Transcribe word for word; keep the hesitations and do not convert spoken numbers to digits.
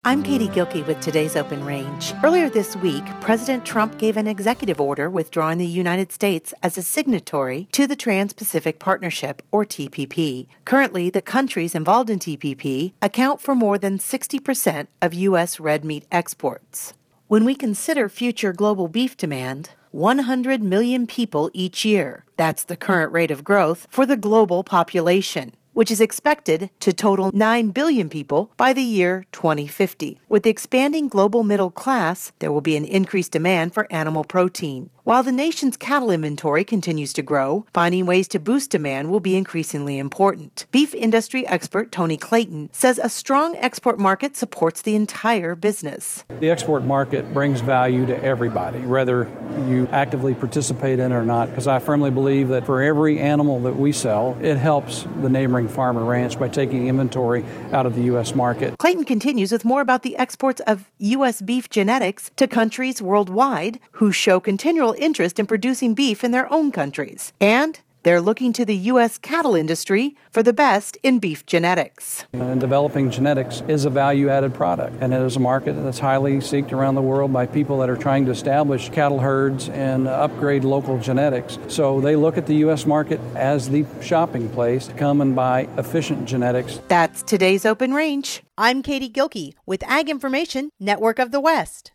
I'm Katie Gilkey with today's Open Range. Earlier this week, President Trump gave an executive order withdrawing the United States as a signatory to the Trans-Pacific Partnership, or T P P. Currently, the countries involved in T P P account for more than sixty percent of U S red meat exports. When we consider future global beef demand, one hundred million people each year, that's the current rate of growth for the global population, which is expected to total nine billion people by the year twenty fifty. With the expanding global middle class, there will be an increased demand for animal protein. While the nation's cattle inventory continues to grow, finding ways to boost demand will be increasingly important. Beef industry expert Tony Clayton says a strong export market supports the entire business. The export market brings value to everybody, whether you actively participate in it or not, because I firmly believe that for every animal that we sell, it helps the neighboring farm or ranch by taking inventory out of the U S market. Clayton continues with more about the exports of U S beef genetics to countries worldwide who show continual interest in producing beef in their own countries. And they're looking to the U S cattle industry for the best in beef genetics. And developing genetics is a value-added product, and it is a market that's highly sought around the world by people that are trying to establish cattle herds and upgrade local genetics. So they look at the U S market as the shopping place to come and buy efficient genetics. That's today's Open Range. I'm Katie Gilkey with Ag Information Network of the West.